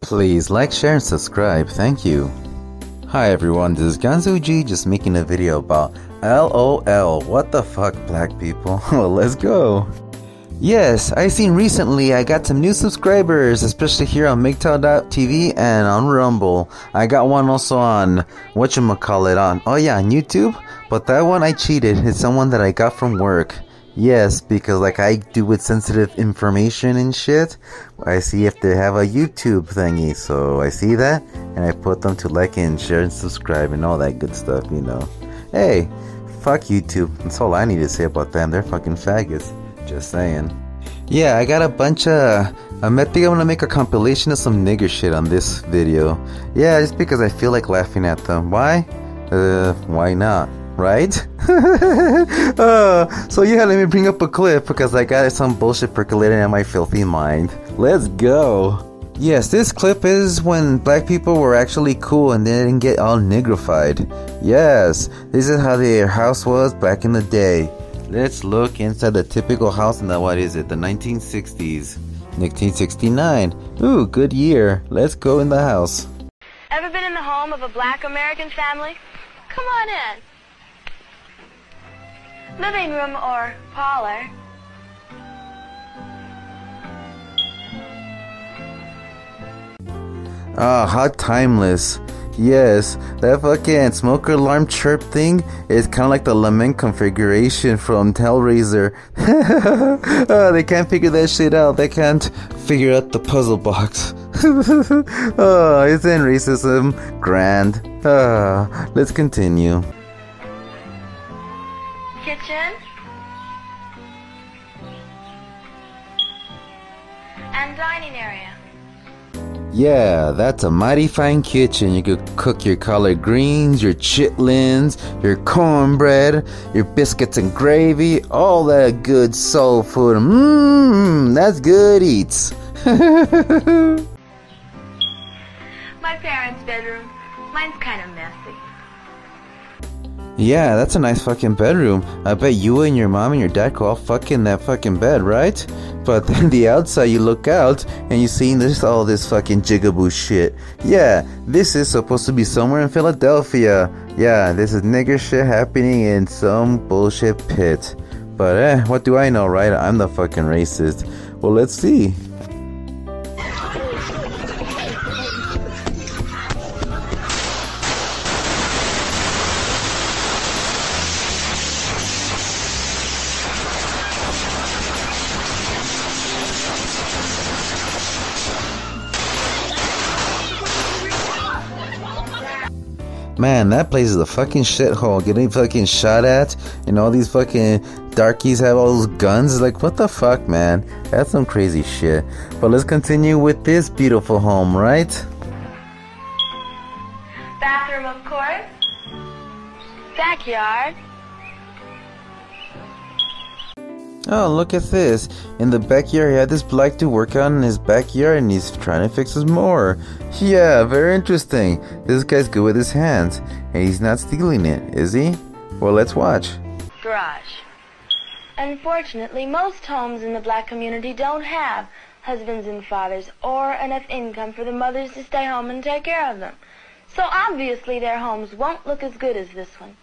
Please like, share, and subscribe. Thank you. Hi everyone, this is Ganzuji just making a video about LOL. What the fuck, black people? Well, let's go. Yes, I seen recently I got some new subscribers, especially here on MGTOW.tv and on Rumble. I got one also on, whatchamacallit, on YouTube. But that one I cheated. It's someone that I got from work. Yes, because like I do with sensitive information and shit, I see if they have a YouTube thingy, so I see that, and I put them to like and share and subscribe and all that good stuff, you know. Hey, fuck YouTube, that's all I need to say about them, they're fucking faggots, just saying. Yeah, I got a bunch of, I think I'm gonna make a compilation of some nigger shit on this video. Yeah, just because I feel like laughing at them. Why? Why not? Right? So yeah, let me bring up a clip because I got some bullshit percolating in my filthy mind. Let's go. Yes, this clip is when black people were actually cool and they didn't get all nigrified. Yes, this is how their house was back in the day. Let's look inside the typical house in the, what is it, the 1960s. 1969. Ooh, good year. Let's go in the house. Ever been in the home of a black American family? Come on in. Living room or parlor. Ah, how timeless. Yes, that fucking smoker alarm chirp thing is kind of like the lament configuration from Hellraiser. They can't figure that shit out. They can't figure out the puzzle box. Oh, isn't racism grand? Let's continue. Kitchen. And dining area. Yeah, that's a mighty fine kitchen. You could cook your collard greens, your chitlins, your cornbread, your biscuits and gravy, all that good soul food. Mmm, that's good eats. My parents' bedroom. Mine's kind of messy. Yeah, that's a nice fucking bedroom. I bet you and your mom and your dad go all fuck in that fucking bed, right? But then the outside you look out and you see this all this fucking jigaboo shit. Yeah, this is supposed to be somewhere in Philadelphia. Yeah, this is nigger shit happening in some bullshit pit. But what do I know, right? I'm the fucking racist. Well, let's see. Man, that place is a fucking shithole. Getting fucking shot at, and all these fucking darkies have all those guns. Like, what the fuck, man? That's some crazy shit. But let's continue with this beautiful home, right? Bathroom, of course. Backyard. Oh, look at this. In the backyard, he had this black dude work out in his backyard and he's trying to fix his mower. Yeah, very interesting. This guy's good with his hands. And he's not stealing it, is he? Well, let's watch. Garage. Unfortunately, most homes in the black community don't have husbands and fathers or enough income for the mothers to stay home and take care of them. So obviously their homes won't look as good as this one.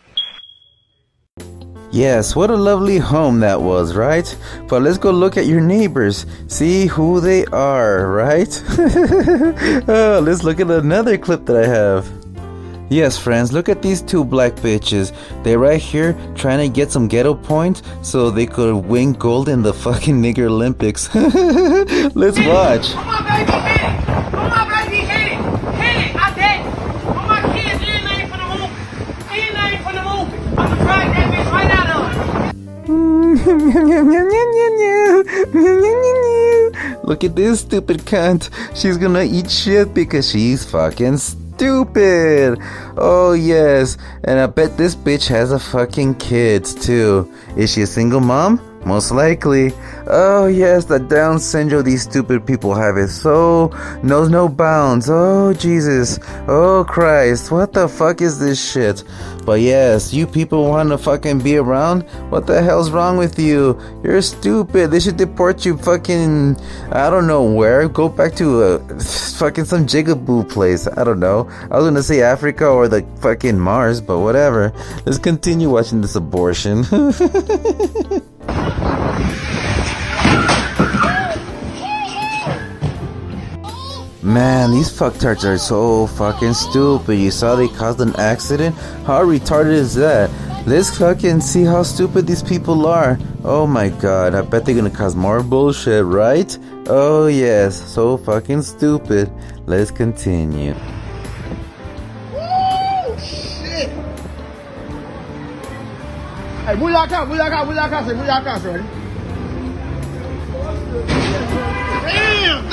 Yes, what a lovely home that was, right? But let's go look at your neighbors. See who they are, right? Oh, let's look at another clip that I have. Yes, friends, look at these two black bitches. They're right here trying to get some ghetto points so they could win gold in the fucking nigger Olympics. Let's watch. Come on, baby, hit it! Come on, baby, hit it! Hit it! I bet! Come on, kids, he ain't for the movie. He ain't for the movie. I'm gonna drag that bitch right out of her. Look at this stupid cunt. She's gonna eat shit because she's fucking stupid. Oh yes, and I bet this bitch has a fucking kids too. Is she a single mom? Most likely. Oh yes, the Down syndrome these stupid people have is so knows no bounds. Oh Jesus. Oh Christ. What the fuck is this shit? But yes, you people want to fucking be around? What the hell's wrong with you? You're stupid. They should deport you fucking I don't know where. Go back to fucking some jigaboo place. I don't know. I was gonna say Africa or the fucking Mars, but whatever. Let's continue watching this abortion. Man, these fucktards are so fucking stupid. You saw they caused an accident? How retarded is that? Let's fucking see how stupid these people are. Oh my god, I bet they're gonna cause more bullshit, right? Oh yes, so fucking stupid. Let's continue. Woo! Shit! Hey, move your car, say, move your car, ready? Damn!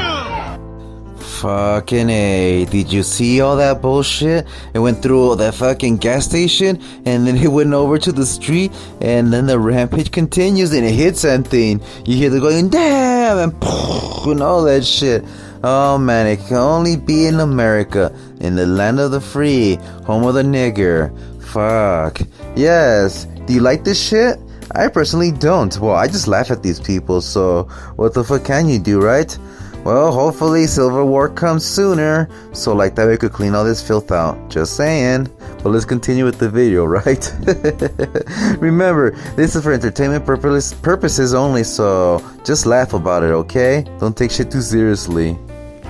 Fucking A. Did you see all that bullshit? It went through that fucking gas station and then it went over to the street and then the rampage continues and it hits something. You hear the going, damn, and poof, and all that shit. Oh man, it can only be in America, in the land of the free, home of the nigger. Fuck. Yes. Do you like this shit? I personally don't. Well, I just laugh at these people, so what the fuck can you do, right? Well, hopefully Civil War comes sooner, so like that we could clean all this filth out. Just saying. But let's continue with the video, right? Remember, this is for entertainment purposes only, so just laugh about it, okay? Don't take shit too seriously.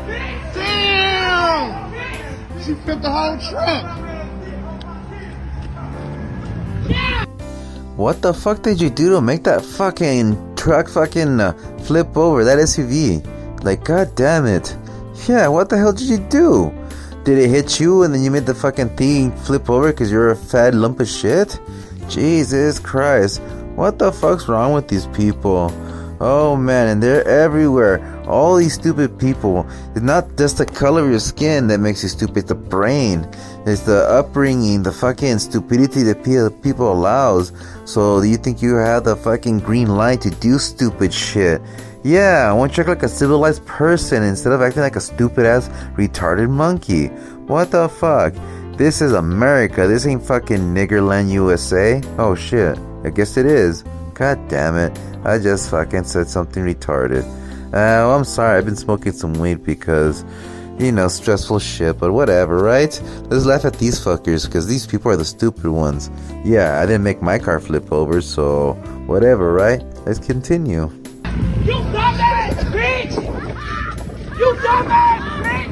Damn! She flipped the whole truck. What the fuck did you do to make that fucking truck fucking flip over, that SUV? Like, god damn it. Yeah, what the hell did you do? Did it hit you and then you made the fucking thing flip over because you're a fat lump of shit? Jesus Christ. What the fuck's wrong with these people? Oh man, and they're everywhere. All these stupid people. It's not just the color of your skin that makes you stupid, it's the brain. It's the upbringing, the fucking stupidity that people allows. So you think you have the fucking green light to do stupid shit? Yeah, I want you to act like a civilized person instead of acting like a stupid ass retarded monkey. What the fuck? This is America. This ain't fucking Niggerland, USA. Oh shit. I guess it is. God damn it. I just fucking said something retarded. Well, I'm sorry. I've been smoking some weed because, you know, stressful shit, but whatever, right? Let's laugh at these fuckers because these people are the stupid ones. Yeah, I didn't make my car flip over, so whatever, right? Let's continue. You dumbass bitch! You dumbass bitch!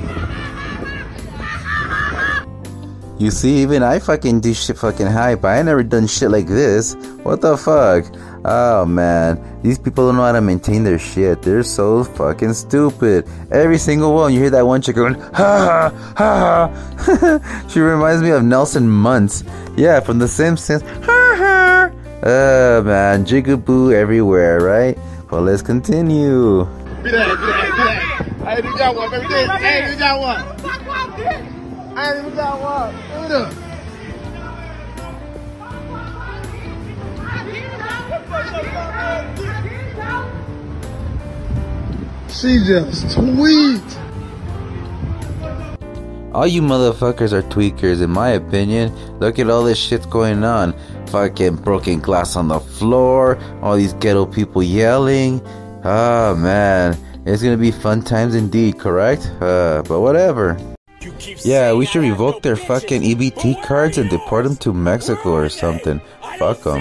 You see, even I fucking do shit fucking hype. I ain't never done shit like this. What the fuck? Oh man, these people don't know how to maintain their shit. They're so fucking stupid. Every single one, you hear that one chick going, ha ha ha. She reminds me of Nelson Muntz. Yeah, from The Simpsons. Ha ha. Oh man, jigaboo everywhere, right? Well, let's continue. Be that. I ain't even got one, baby. I ain't even got one. I ain't even got one. Give it up. She just tweet. All you motherfuckers are tweakers, in my opinion. Look at all this shit going on. Fucking broken glass on the floor. All these ghetto people yelling. Oh man, it's gonna be fun times indeed, correct? But whatever. Yeah, we should revoke their fucking EBT cards and deport them to Mexico or something. Fuck them.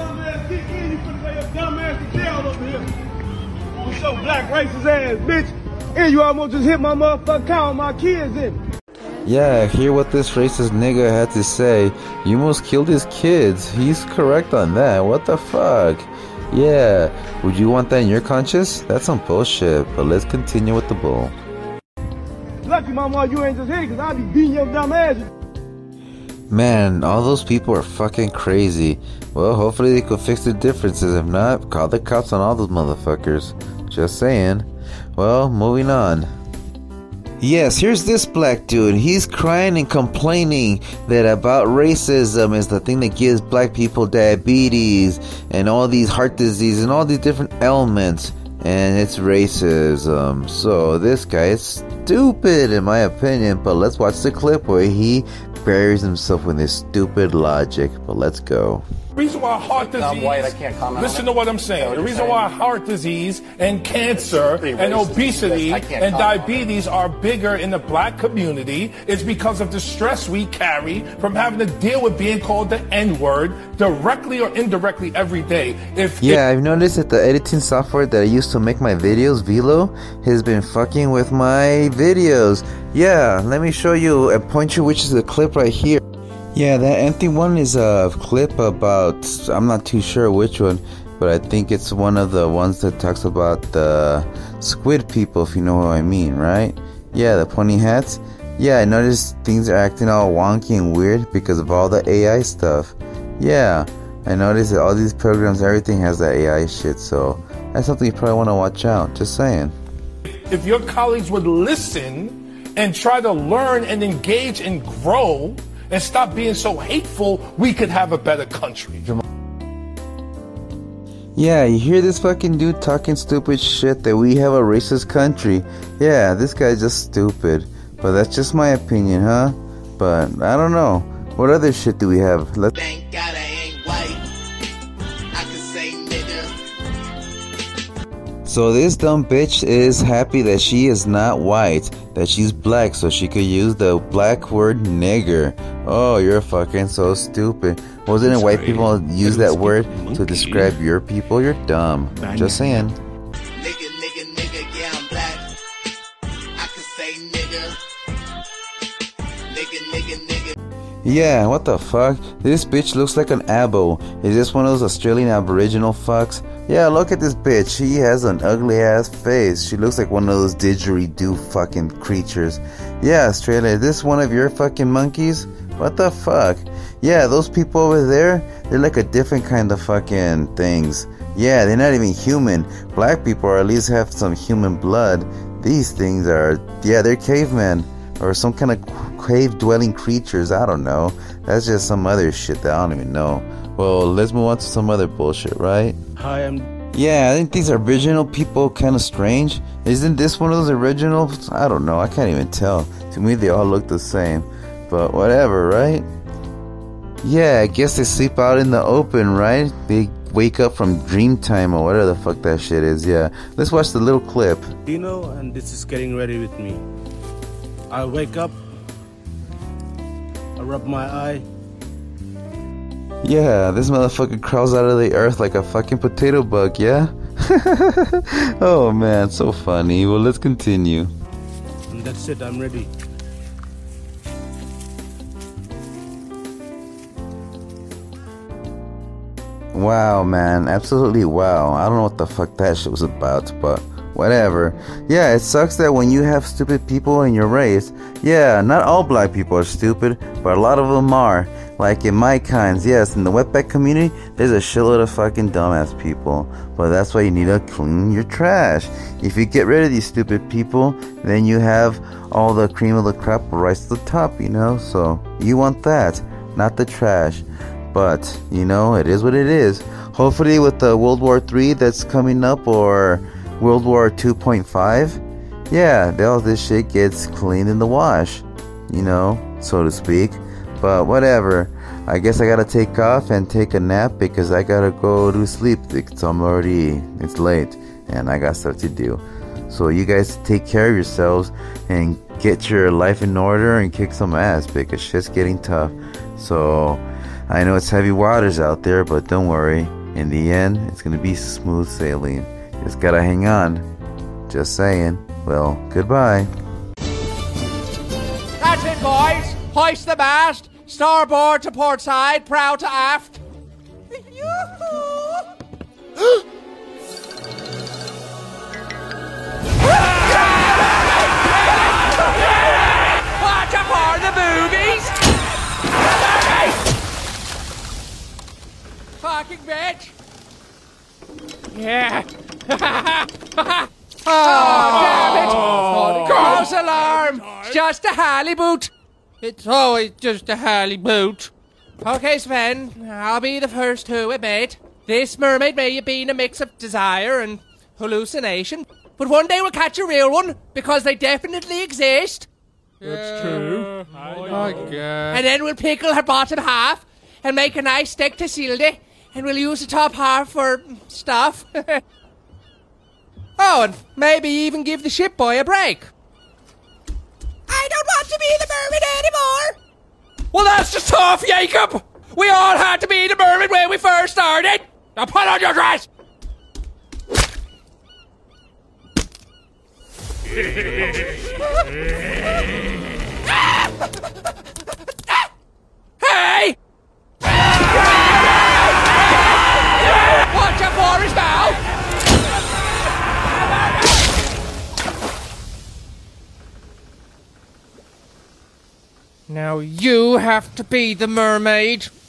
Black racist ass bitch, and you almost just hit my motherfucking car with my kids in it. Yeah, hear what this racist nigga had to say. You almost killed his kids. He's correct on that. What the fuck? Yeah, would you want that in your conscience? That's some bullshit, but let's continue with the bull. Lucky mama you ain't just hit it, cause I be beating your dumb ass. Man, all those people are fucking crazy. Well, hopefully they could fix the differences. If not, call the cops on all those motherfuckers. Just saying. Well, moving on. Yes, here's this black dude. He's crying and complaining that about racism is the thing that gives black people diabetes and all these heart disease and all these different ailments. And it's racism. So this guy is stupid in my opinion. But let's watch the clip where he buries himself with his stupid logic. But let's go. The reason why heart disease, I'm white, I can't comment listen on to it. what I'm saying. The reason why heart disease and cancer and obesity and diabetes are bigger in the black community is because of the stress we carry from having to deal with being called the N-word directly or indirectly every day. I've noticed that the editing software that I used to make my videos, Velo, has been fucking with my videos. Yeah, let me show you and point you which is the clip right here. Yeah, that empty one is a clip about, I'm not too sure which one, but I think it's one of the ones that talks about the squid people, if you know what I mean, right? Yeah, the pointy hats. Yeah, I noticed things are acting all wonky and weird because of all the AI stuff. Yeah, I noticed that all these programs, everything has that AI shit, so that's something you probably want to watch out, just saying. If your colleagues would listen and try to learn and engage and grow, and stop being so hateful, we could have a better country. Yeah, you hear this fucking dude talking stupid shit that we have a racist country. Yeah, this guy's just stupid. But that's just my opinion, huh? But I don't know. What other shit do we have? Thank God I ain't white. I can say nigga. So this dumb bitch is happy that she is not white, that she's black, so she could use the black word nigger. Oh, you're fucking so stupid. Wasn't it white people use that word to describe your people? You're dumb. Just saying. Nigga, nigga, nigga, yeah, I'm black. I can say nigga. Nigga, nigga, nigga. Yeah, what the fuck? This bitch looks like an abo. Is this one of those Australian Aboriginal fucks? Yeah, look at this bitch. She has an ugly ass face. She looks like one of those didgeridoo fucking creatures. Yeah, Australia, is this one of your fucking monkeys? What the fuck? Yeah, those people over there, they're like a different kind of fucking things. Yeah, they're not even human. Black people or at least have some human blood. These things are, yeah, they're cavemen. Or some kind of cave-dwelling creatures, I don't know. That's just some other shit that I don't even know. Well, let's move on to some other bullshit, right? Yeah, I think these original people kind of strange. Isn't this one of those originals? I don't know, I can't even tell. To me, they all look the same. But whatever, right? Yeah, I guess they sleep out in the open, right? They wake up from dream time or whatever the fuck that shit is, yeah. Let's watch the little clip. And this is getting ready with me. I wake up, I rub my eye. Yeah, this motherfucker crawls out of the earth like a fucking potato bug, yeah? Oh man, so funny. Well, let's continue. And that's it, I'm ready. Wow, man, absolutely wow. I don't know what the fuck that shit was about, but whatever. Yeah, it sucks that when you have stupid people in your race, yeah, not all black people are stupid, but a lot of them are. Like in my kinds, yes, in the wetback community, there's a shitload of fucking dumbass people. But that's why you need to clean your trash. If you get rid of these stupid people, then you have all the cream of the crop rise to the top, you know? So, you want that, not the trash. But, you know, it is what it is. Hopefully with the World War III that's coming up, or World War 2.5, yeah, all this shit gets cleaned in the wash, you know, so to speak. But whatever, I guess I gotta take off and take a nap because I gotta go to sleep because it's late and I got stuff to do. So you guys take care of yourselves and get your life in order and kick some ass because shit's getting tough. So I know it's heavy waters out there, but don't worry, in the end it's gonna be smooth sailing. Just gotta hang on. Just saying. Well, goodbye. That's it, boys. Hoist the mast. Starboard to port side. Prow to aft. Watch out for the boobies. Fucking bitch. Yeah. Oh, damn it! False alarm! It's just a halibut. It's always just a halibut. Okay, Sven, I'll be the first to admit this mermaid may have been a mix of desire and hallucination, but one day we'll catch a real one because they definitely exist. That's true. And then we'll pickle her bottom half and make a nice steak tassilde, and we'll use the top half for stuff. Oh, and maybe even give the ship boy a break. I don't want to be the mermaid anymore. Well, that's just tough, Jacob. We all had to be the mermaid when we first started. Now put on your dress. Hey! Watch out for his mouth! Now you have to be the mermaid.